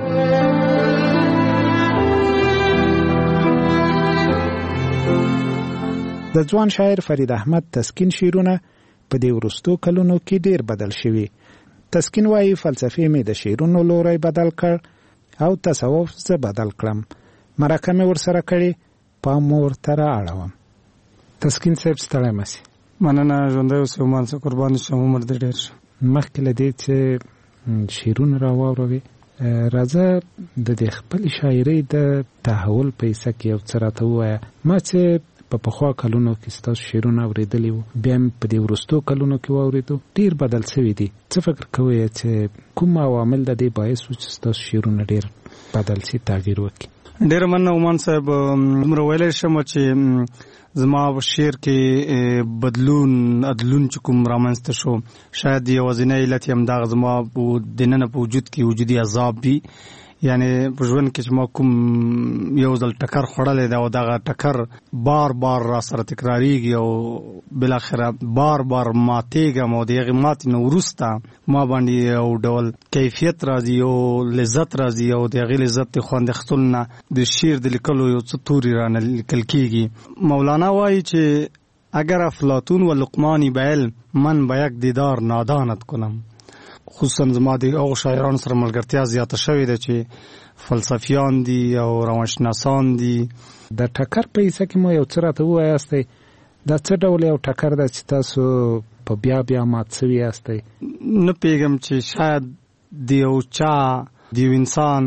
[SPEAKER 2] د ځوان شاعر فرید احمد تسکین شعرونه په دې وروستو کلونو کې ډیر بدل شوي. تسکین وایي فلسفې مې د شعرونو لوری بدل کړ او تصوف زه بدل کړم. مرکه مې ورسره کړې، پام مې ورته رااړوم. تسکین صاحب ستړی مه سې.
[SPEAKER 9] مننه، ژوندی اوسې عمان څه قرباني شم، عمر دې ډېر شه.
[SPEAKER 2] مخکې له دې چې شعرونه راواوروې، راځه د دې خپلې شاعرۍ د تحول په حصه کې یو څه راته ووایه. ما چې په پخوا کلونو کې ستاسو شعرونه اورېدلي وو، بیا مې په دې وروستو کلونو کې واورېدو، ډېر بدل شوي دي. څه فکر کوئ چې کوم عوامل د دې باعث و چې ستاسو شعرونه ډېر بدل شي، تغییر وکړي؟
[SPEAKER 9] ډېره مننه عمان صاحب. دومره ویلی شم چې زما په شعر کې بدلون ادلون چې کوم رامنځته شو، شاید یوازینی علت یې همدغه زما دننه په وجود کې وجودي عذاب وي. یعنی په ژوند کې چې ما کوم یو ځل ټکر خوړلی دی او دغه ټکر بار بار را سره تکراریږي او بالاخره بار بار ماتېږم او د هغې ماتې نه وروسته ما باندې یو ډول کیفیت راځي، یو لذت راځي او د هغې لذت د خوند اخیستلو نه د شعر د لیکلو یو څه توري رانه لیکل کېږي. مولانا وایي چې اگر افلاطون و لقمانی به علم من به یک دیدار نادانت کنم. خصوصا زما د هغو شاعرانو سره ملګرتیا زیاته شوې ده چې فلسفیان دي او روانشناسان دي.
[SPEAKER 2] د ټکر په حصه کې مو یو څه راته ووایاستئ، دا څه ډول یو ټکر ده چې تاسو په بیا بیا مات سوي یاستئ؟
[SPEAKER 9] نه پوهېږم چې شاید د یو چا د یو انسان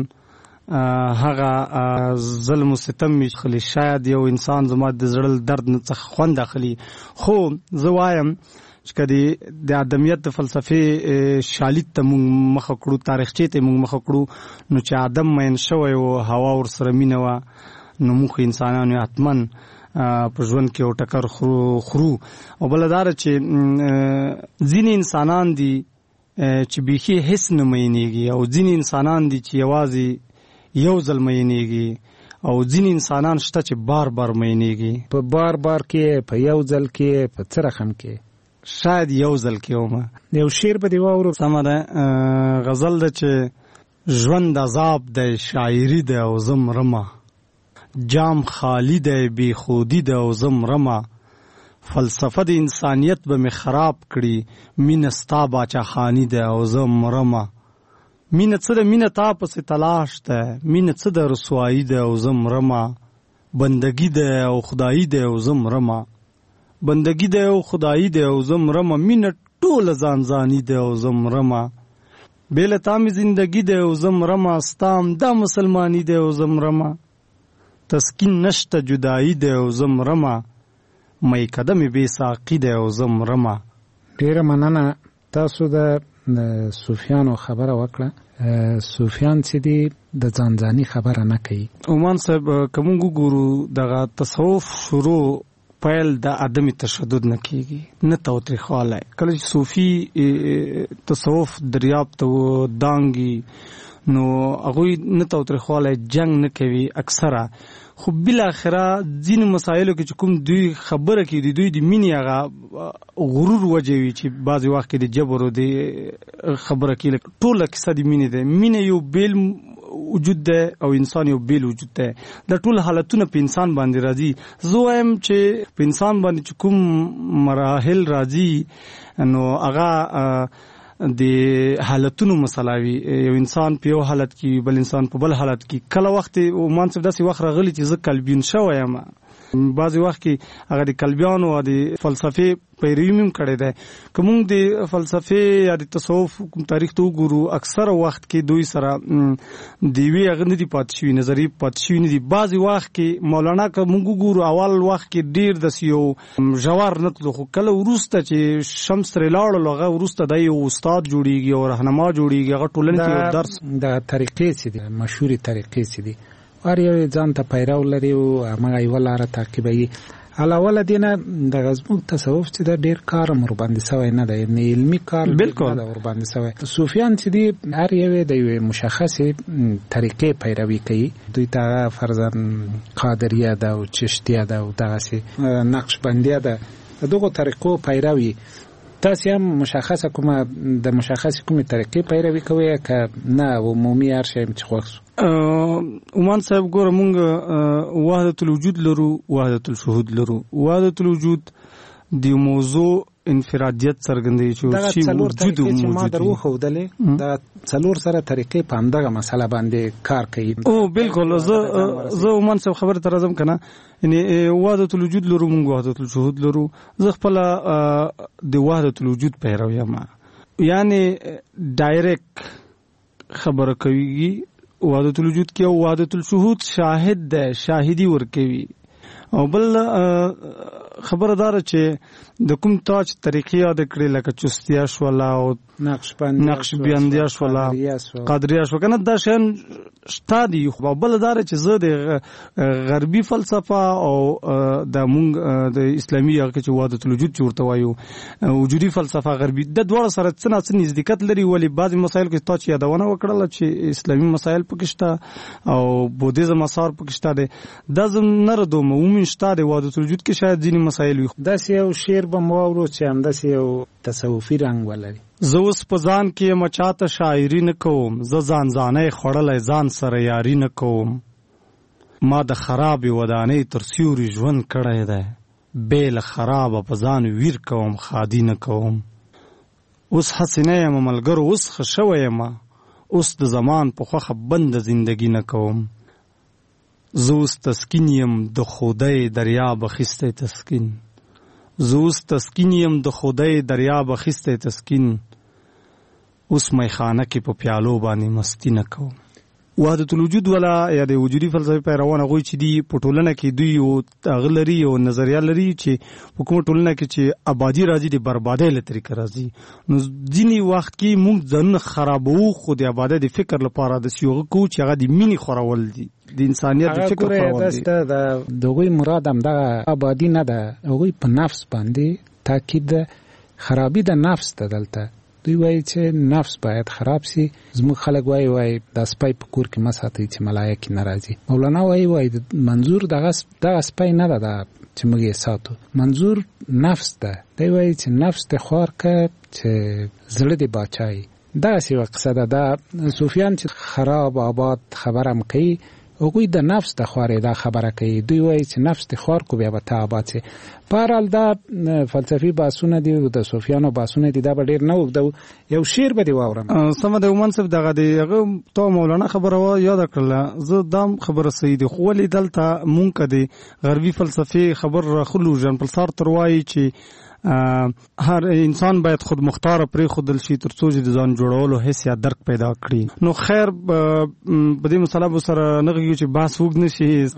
[SPEAKER 9] هغه ظلم و ستم مې خلی، شاید یو انسان زما د زړه درد نه څخه خوند اخلي. خو زه وایم چې که د آدمیت د فلسفې شالید ته مونږ مخه کړو، تاریخچې ته مونږ مخه کړو، نو چې آدم مین شوی و، هوا ورسره مینه وه، نو موږ انسانان یو حتما په ژوند کې یو ټکر خورو خورو او بله دا ده چې ځینې انسانان دي چې بیخي هیڅ نه مینېږي او ځینې انسانان دي چې یوازې یو ځل مینېږي او ځینې انسانان شته چې بار بار مینېږي.
[SPEAKER 2] په بار بار کې، په یو ځل کې، په څه رقم کې؟
[SPEAKER 9] شاید یو ځل کې ومه.
[SPEAKER 2] یو شعر به دې واورو.
[SPEAKER 9] سمه ده. غزل ده چې ژوند عذاب دی، شاعري ده او زه مرمه، جام خالی دی، بې خودي ده او زه مرمه، فلسفه د انسانیت به مې خراب کړي، مینه ستا باچاخاني ده او زه مرمه، مینه څه ده، مینه تا پسې تلاش ده، مینه څه ده، رسوایي ده او زه مرمه، بندګي ده او خدایي ده او زه مرمه، بندگی ده او خدایی ده او زه مرمه، مینه ټوله ځان ځاني ده او زه مرمه، بېله تا مې زندګي ده او زه مرمه، ستا همدا مسلماني ده او زه مرمه، تسکین نشته جدایي ده او زه مرمه، میکده مې بې ساقي ده او زه مرمه.
[SPEAKER 2] ډېره مننه. تاسو د صوفیانو خبره وکړه. صوفیان چې دي د ځان ځاني خبره نه کوي.
[SPEAKER 9] عمان صاحب که موږ وګورو دغه تصوف شروع پیل د عدم تشدد نه کېږي، نه تاوتریخوالی. کله چې صوفي تصوف دریاب ته دانګي نو هغوی نه تاوتریخوالی، جنگ نه کوي اکثره، خو بالاخره ځینې مسایلو کې چې کوم دوی خبره کوي د دوی د مینې هغه غرور وجه وي چې بعضې وخت کې د جبر و د خبره کوي. ټوله کیسه د مینې ده. مینه یو بیل وجود ده او انسان یو بیل وجود ده. دا ټول حالتونه په انسان باندې راځي. زه وایم چې په انسان باندې چې کوم مراحل راځي نو هغه د حالتونو مسلاوي. یو انسان په یو حالت کې، بل انسان په بل حالت کې. کله وخت عمان صاحب داسې وخت راغلی چې زه کلبین شوی یم، بعضې وخت کې هغه د کلبیانو او د فلسفې پیروي مې هم کړې ده. که موږ د فلسفې یا د تصوف تاریخ ته وګورو، اکثره وخت کې دوی سره د یوې هغه نه دي پاتې شوي، نظریې پاتې شوي نه دي. بعضې وخت کې مولانا که موږ وګورو اول وخت کې ډېر داسې یو ژور نه تلو، خو کله وروسته چې شمس ترې لاړل هغه وروسته دا یو استاد جوړېږي او رهنما جوړېږي، هغه ټولنې ته یو درس.
[SPEAKER 2] د طریقې چې دي، مشهورې طریقې چې دي، هر یو ځان ته پیرو لري او هماغه یوه لاره تعقیبوي. علاوه دینه د غزمو تصوف چې د ډیر کار مر باندې سوی نه دی، نه علمي کار
[SPEAKER 4] بالکل
[SPEAKER 2] نه ور باندې سوی. صوفیان چې دی هر یو د یو مشخصه طریقې پیروي کوي، دوی ته فرضاً قادریه ده او چشتیه ده او دغه نقشبندیه ده، دغه طریقو پیروي. تاسو هم مشخصه کومه د مشخصه کومه طریقې پیروي کوي که نه عمومي هر شی چې خوښ؟
[SPEAKER 4] عمان صاحب ګوره مونږ وحدت الوجود لرو، وحدت الشهود لرو. وحدت الوجود د موضوع انفرادیت څرګندوي چې شی وجود موجود
[SPEAKER 2] ما درو خودلې دا څلور سره طریقې په همدغه مسله باندې کار کوي.
[SPEAKER 4] او بالکل زه زه عمان صاحب خبر تر ازم کنه، یعنی وحدت الوجود لرو، مونږ وحدت الشهود لرو. زه خپل د وحدت الوجود پیرو یم، یعنی ډایرکټ خبره کوي وحدت الوجود کې، او وحدت الشهود شاهد ده، شاهدی ورکوي. او بل خبردار چې د کوم تاج طریقې یاد کړې لکه چستیا شولا او نقشبندیه شولا قادریه شو کنه، دا شین شته دي. خو بل دار چې زه د غربي فلسفه او د مونږ د اسلامي هغه چې وحدت الوجود چې ورته وایو وجودي فلسفه غربي، د دوه سره څه څه نزدېکت لري. ولی بعض مسایل کې تاج یادونه وکړل چې اسلامي مسایل پکې شته او بودیزم اثار پکې شته دي، دا زم نه ردوم عمومي شته د وحدت الوجود کې شاید ځینې مسایل وي.
[SPEAKER 2] دا یو شعر به مو اورو چې هم داسې یو تصوفي رنګ ولري.
[SPEAKER 4] زه اوس په ځان کې مچاته شاعري نه کوم، زه ځان ځانۍ خوړلی ځان سره یاري نه کوم. ما د خرابې ودانۍ تر سیوري ژوند کړی دی، بې له خرابه په ځان ویر کوم خادي نه کوم. اوس هسې نه یم ملګرو، اوس ښه شوی یم، اوس د زمان په خوښه بنده زندګي نه کوم. زه اوس تسکین یم د خدای دریاب اخیستی تسکین، زه اوس تسکین یم د خدای دریاب اخیستی تسکین. اوس میخانه کې په پیالو باندې مستی نه کوم. وحدت الوجود ولا یا د وجودي فلسفې پیروان هغوی چې دي په ټولنه کې دوی یو هغه لري، یو نظریه لري چې په کومه ټولنه کې چې آبادي راځي د بربادۍ له طریقه راځي. نو ځینې وخت کې موږ ځانونه خرابوو، خو د آبادۍ د فکر لپاره داسې یو کوو چې هغه د مینې خورول دي، د انسانیت د فکر خورول دي.
[SPEAKER 2] د هغوی مراد همدغه آبادي نه ده، هغوی په نفس باندې تاکید ده، خرابي د نفس ده. دلته دوی وایي چې نفس باید خراب سي. زموږ خلک وایي وایي د سپی په کور کې مه ساتئ چې ملایکې نه راځي. مولانا وایي وایي منظور دغه دغه سپی نه ده چې موږ یې ساتو، منظور نفس ده. دوی وایي چې نفس دې خوار که چې زړه دې باچایي. دغسې یوه قصه ده. دا صوفیان چې خراب آباد خبره هم کوي، هغوی د نفس د خوارې دا خبره کوي. دوی وایي چې نفس د خوار کو بیا به ته آباد سي. په هر حال دا فلسفي بحثونه دي، د صوفیانو بحثونه دي، دا به ډېر نه اوږده. یو شعر به دې واورم.
[SPEAKER 4] سمه ده عمان صاحب، دغه د هغه تا مولانا خبره یاده کړله، زه دام خبره صحیح دي. خو ولې دلته مونږ که د غربي فلسفې خبر راخلو، ژان پل سارتر وایي چې هر انسان باید خود مختار پرېښودل شي تر څو چې د ځان جوړولو حس یا درک پیدا کړي. نو خیر په دې مسله به سره نه غږیږو چې بحث اوږد نه شي.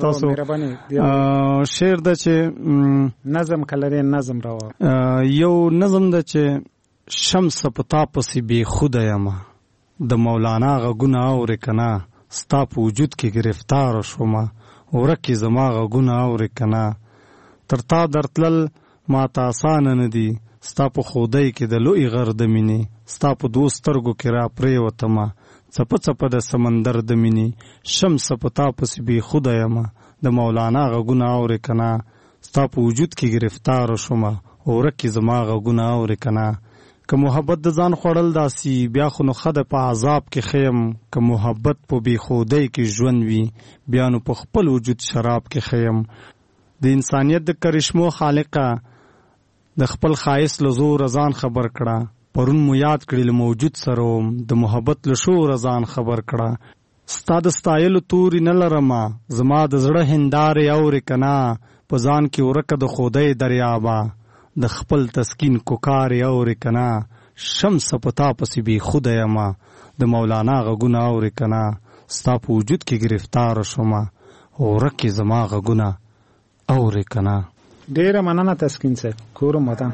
[SPEAKER 4] ستاسو شعر ده چې
[SPEAKER 2] نظم که لرې نظم راوړه.
[SPEAKER 4] یو نظم ده چې شمس په تا پسې بېخوده یمه، د مولانا غږونه اورې که نه، ستا په وجود کې ګرفتاره شومه، ورکې زما غږونه اورې که نه. تر تا درتلل ما ته اسانه نه دي، ستا په خودی کې د لوی غر د مینې، ستا په دوو سترګو کې را پرېوتمه، څپه څپه د سمندر د مینې. شمس په تا پسې بېخوده یمه، د مولانا غږونه اورې که نه، ستا په وجود کې ګرفتاره شومه، ورکې زما غږونه اورې که نه. که محبت د ځان خوړل داسي بیا خو نو ښه ده په عذاب کې خیم. که محبت په بېخودۍ کې ژوند وي بیا نو په خپل وجود شراب کې خیم. د انسانیت د کرشمو خالقه د خپل خایس له زوره ځان خبر کړه. پرون مو یاد کړي له موجود سره وم، د محبت له شوره ځان خبر کړه. ستا د ستایلو توري نه لرمه، زما د زړه هندارې اورې که نه. په ځان کې ورکه د خودۍ دریابه، د خپل تسکین کوکارې اورې که نه. شمس په تا پسې بېخوده یمه، د مولانا غږونه اورې که نه. ستا په وجود کې ګرفتاره شومه، ورکې زما غږونه اورې که نه.
[SPEAKER 2] ډېره مننه تسکین صاحب، کورم ودان.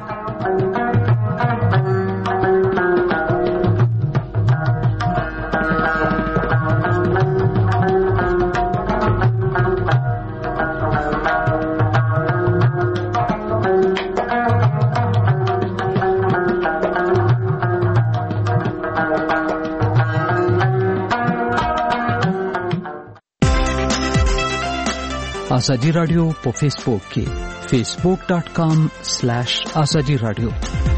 [SPEAKER 15] ازادي رادیو په فیسبوک کې facebook.com/azadi radio